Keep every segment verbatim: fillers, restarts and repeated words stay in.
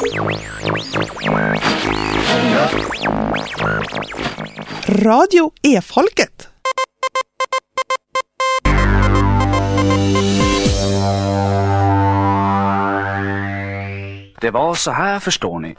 Radio E-folket. Det var så här, förstår ni.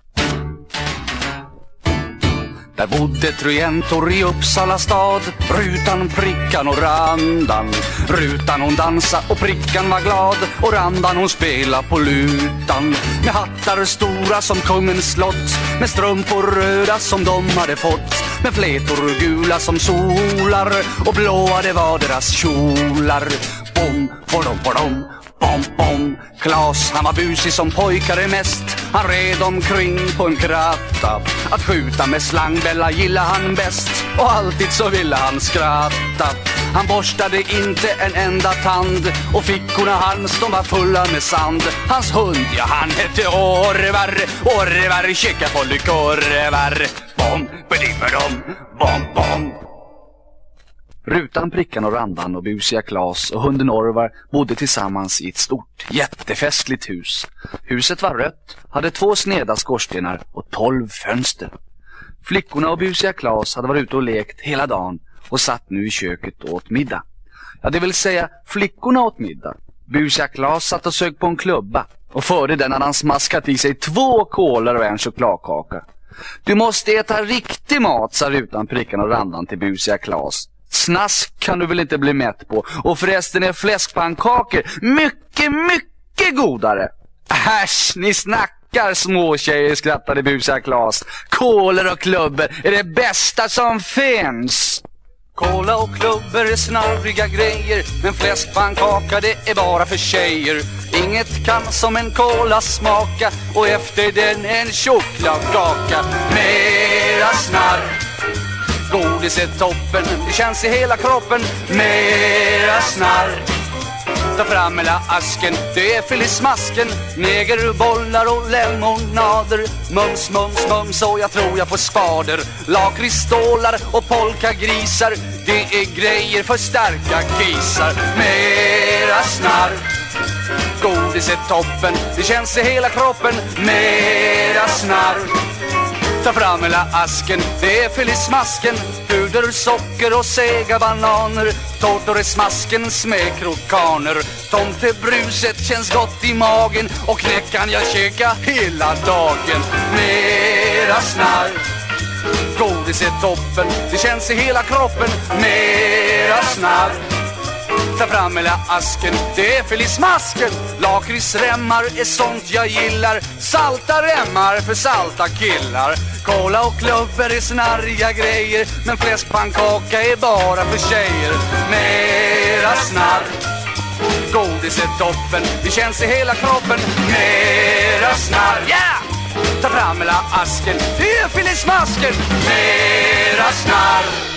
Där bodde truentor i Uppsala stad. Rutan, prickan och randan. Rutan hon dansa och prickan var glad. Och randan hon spela på lutan. Med hattar stora som kungens slott. Med strumpor röda som de hade fått. Med flätor gula som solar. Och blåa det var deras kjolar. Bom, bodom, bodom. Bom, bom. Klas, han var busig som pojkare mest. Han red omkring på en kratta. Att skjuta med slangbälla gillade han bäst. Och alltid så ville han skratta. Han borstade inte en enda tand. Och fickorna hans, de var fulla med sand. Hans hund, ja han hette Orvar. Orvar, kika på lykorvar. Bom, bedimmerom, bom, bom. Rutan, prickan och randan och busiga Klas och hunden Orvar bodde tillsammans i ett stort, jättefestligt hus. Huset var rött, hade två sneda skorstenar och tolv fönster. Flickorna och busiga Klas hade varit ute och lekt hela dagen och satt nu i köket och åt middag. Ja, det vill säga flickorna åt middag. Busiga Klas satt och sög på en klubba och före den hade han smaskat i sig två kolor och en chokladkaka. Du måste äta riktig mat, sa Rutan, prickan och randan till busiga Klas. Snask kan du väl inte bli mätt på. Och förresten är fläskpannkakor mycket, mycket godare. Äsch, ni snackar små tjejer, skrattade busiga Klas. Kolor och klubbor är det bästa som finns. Kola och klubbor är snarriga grejer. Men fläskpannkaka det är bara för tjejer. Inget kan som en kola smaka. Och efter den en chokladkaka. Mera snarr. Godis är toppen, det känns i hela kroppen. Mera snarr. Ta fram hela asken, det är filismasken. Negerbollar och lemonader. Mums, mums, mums och jag tror jag på spader. Lakristålar och polkagrisar. Det är grejer för starka kisar. Mera snarr. Godis är toppen, det känns i hela kroppen. Mera snarr. Ta fram hela asken, det är filismasken. Puder, socker och sega bananer. Tårtor i smaskens med krokaner. Tomtebruset känns gott i magen. Och knäckan jag käka hela dagen. Mera snarr. Godis är toppen, det känns i hela kroppen. Mera snarr. Ta fram hela asken, det är filismasken. Lakritsremmar är sånt jag gillar. Salta remmar för salta killar. Kola och klubbor är snarriga grejer. Men fläskpannkaka är bara för tjejer. Mera snarr. Godis är toppen, det känns i hela kroppen. Mera snarr, yeah! Ta fram hela asken, det är filismasken. Mera snarr.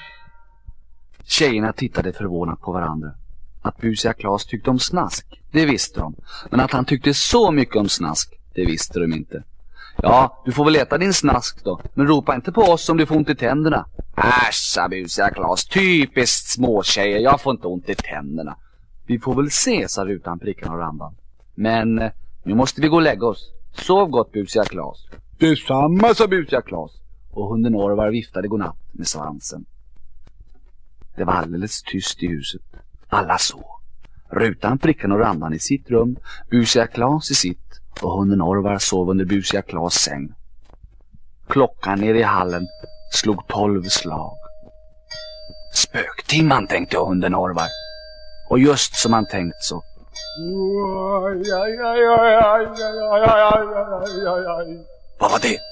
Tjejerna tittade förvånat på varandra. Att busiga Klas tyckte om snask, det visste de. Men att han tyckte så mycket om snask, det visste de inte. Ja, du får väl äta din snask då. Men ropa inte på oss om du får ont i tänderna. Äsch, sa busiga Klas. Typiskt små tjejer, jag får inte ont i tänderna. Vi får väl se, sa Rutan, prickan och randan. Men eh, nu måste vi gå och lägga oss. Sov gott, busiga Klas. Detsamma, sa busiga Klas. Och hunden Orvar viftade godnatt med svansen. Det var alldeles tyst i huset. Alla sov. Rutan, prickan och randan i sitt rum. Busiga Klas i sitt. Och hunden Orvar sov under busiga Klas säng. Klockan nere i hallen slog tolv slag. Spöktimman, tänkte hunden Orvar. Och just som han tänkt så. Vad var det?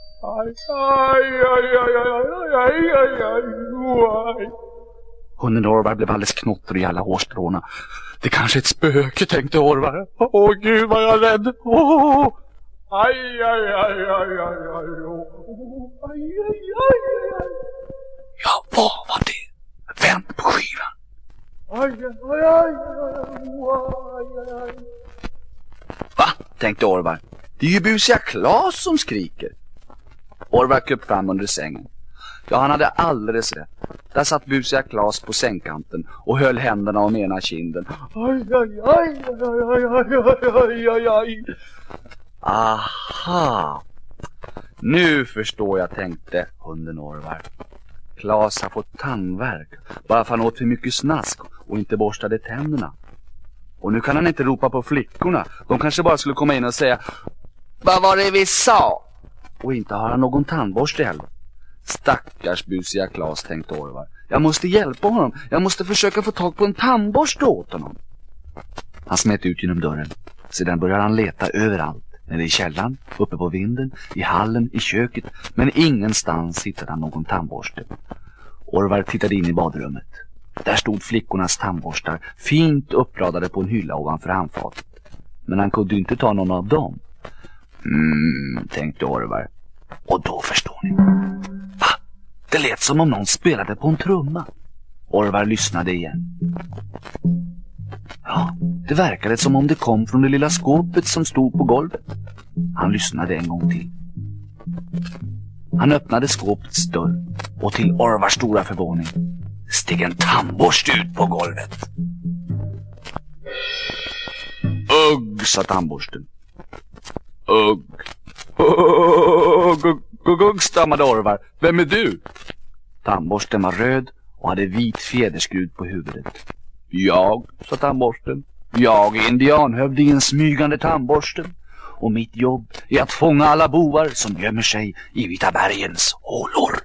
Hunden Orvar blev alldeles knottrig i alla hårstråna. Det kanske är ett spöke, tänkte Orvar. Åh gud vad jag är rädd. Åh! Aj, aj, aj, aj, aj, aj, aj, aj, aj, aj. Ja, vad var det? Vänt på skivan. Aj, aj, aj, aj, aj, aj. Va? Tänkte Orvar. Det är ju busiga Klas som skriker. Orvar kröp fram under sängen. Ja, han hade alldeles rätt. Där satt busiga Klas på sängkanten och höll händerna om ena kinden. Aj, aj, aj, aj, aj, aj, aj, aj, aj. Aha. Nu förstår jag, tänkte hunden Orvar. Klas har fått tandvärk bara för han åt för mycket snask och inte borstade tänderna. Och nu kan han inte ropa på flickorna. De kanske bara skulle komma in och säga: vad var det vi sa? Och inte har han någon tandborste heller. Stackars busiga Klas, tänkte Orvar. Jag måste hjälpa honom. Jag måste försöka få tag på en tandborste åt honom. Han smet ut genom dörren. Sedan började han leta överallt. Nere i källaren, uppe på vinden, i hallen, i köket. Men ingenstans hittade han någon tandborste. Orvar tittade in i badrummet. Där stod flickornas tandborstar fint uppradade på en hylla ovanför handfatet. Men han kunde inte ta någon av dem. Mm, tänkte Orvar. Och då förstår ni. Va? Det lät som om någon spelade på en trumma. Orvar lyssnade igen. Ja, det verkade som om det kom från det lilla skåpet som stod på golvet. Han lyssnade en gång till. Han öppnade skåpets dörr och till Orvars stora förvåning steg en tandborste ut på golvet. Ugg, sa tandborsten. Ugg. Ugg, ugg, ugg, stammade Orvar. Vem är du? Tandborsten var röd och hade vit fjäderskrud på huvudet. Jag, sa tandborsten. Jag är indianhövdingen smygande tandborsten. Och mitt jobb är att fånga alla bovar som gömmer sig i Vita bergens hålor.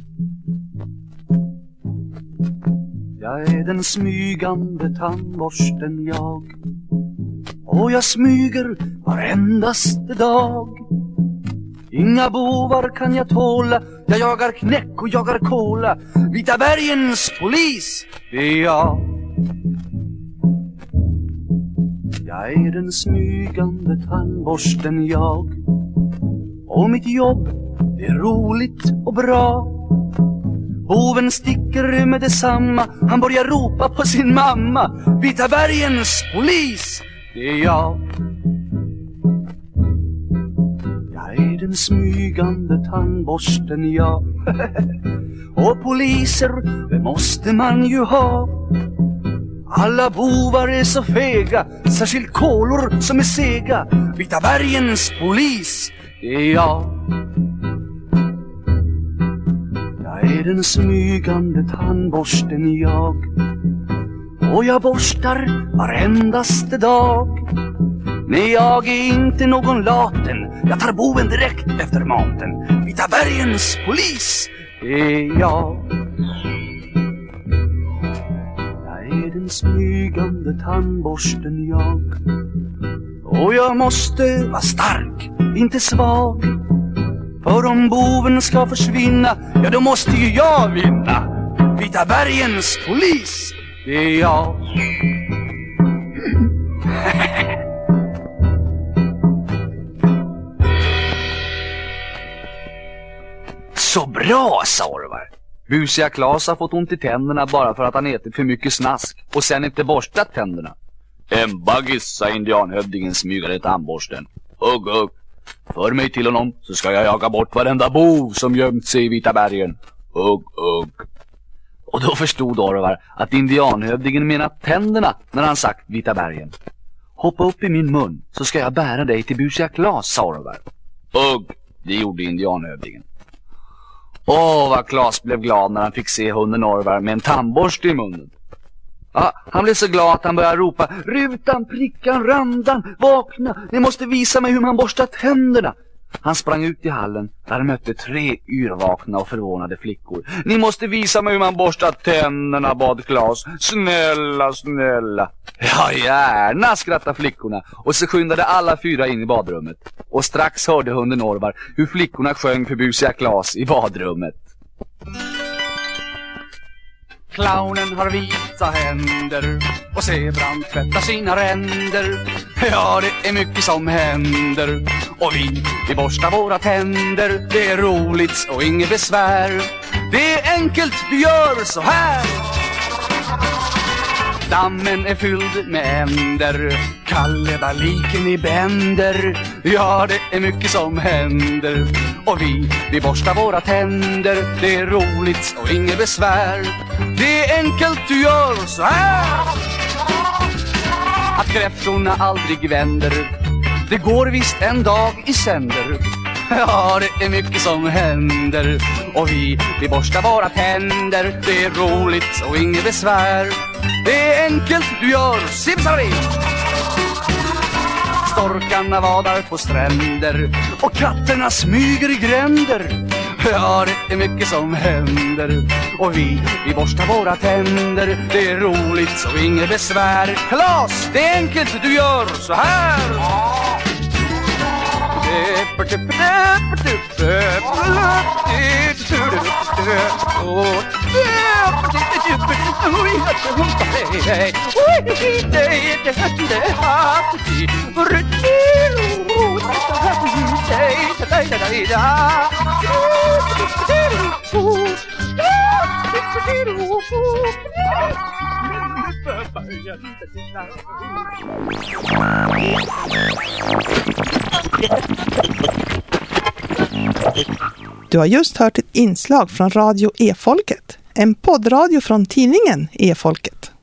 Jag är den smygande tandborsten jag. Och jag smyger varendaste dag. Inga bovar kan jag tåla. Jag jagar knäck och jagar kola. Vita bergens polis, det är jag. Jag är den smygande tandborsten jag. Och mitt jobb är roligt och bra. Boven sticker med detsamma. Han börjar ropa på sin mamma. Vita bergens polis, det är jag. Jag är den smygande tandborsten jag. Och poliser, det måste man ju ha. Alla bovar är så fega, särskilt kolor som är sega. Vita bergens polis, det är jag. Jag är den smygande tandborsten jag. Och jag borstar varendaste dag. Nej, jag är inte någon laten. Jag tar boven direkt efter maten. Vita bergens polis, det är jag. Den smygande tandborsten jag. Och jag måste vara stark, inte svag. För om boven ska försvinna, ja då måste ju jag vinna. Vita bergens polis, det är jag. Så bra, sa Orvar. Busiga Klas har fått ont i tänderna bara för att han ätit för mycket snask och sen inte borstat tänderna. En baggis, sa indianhövdingen smygade tandborsten. Ugg, ugg. För mig till honom så ska jag jaga bort varenda bov som gömt sig i Vita bergen. Ugg, ugg. Och då förstod Orvar att indianhövdingen menat tänderna när han sagt Vita bergen. Hoppa upp i min mun så ska jag bära dig till busiga Klas, sa Orvar. Ugg, det gjorde indianhövdingen. Åh, vad Klas blev glad när han fick se hunden Orvar med en tandborste i munnen. Ja, han blev så glad att han började ropa: rutan, prickan, randan, vakna, ni måste visa mig hur man borstar tänderna. Han sprang ut i hallen där han mötte tre yrvakna och förvånade flickor. Ni måste visa mig hur man borstar tänderna, bad Klas. Snälla, snälla. Ja, gärna, skrattade flickorna. Och så skyndade alla fyra in i badrummet. Och strax hörde hunden Orvar hur flickorna sjöng för busiga Klas i badrummet. Clownen har vita händer och zebran tvättar sina ränder. Ja, det är mycket som händer och vi, vi borstar våra tänder. Det är roligt och inget besvär. Det är enkelt, vi gör så här. Dammen är fylld med änder, kallebaliken i bänder. Ja, det är mycket som händer och vi, vi borstar våra tänder. Det är roligt och inget besvär. Det är enkelt, du gör så här. Att kräftorna aldrig vänder, Det går visst en dag i sänder. Ja, det är mycket som händer. Och vi, vi borstar våra tänder. Det är roligt och inget besvär. Det är enkelt, du gör simsalabim. Storkarna vadar på stränder och katterna smyger i gränder. Ja, det är mycket som händer. Och vi, vi borstar våra tänder. Det är roligt så inget besvär. Kalas, det är enkelt, du gör så här. Du har just hört ett inslag från Radio E-folket, en poddradio från tidningen E-folket.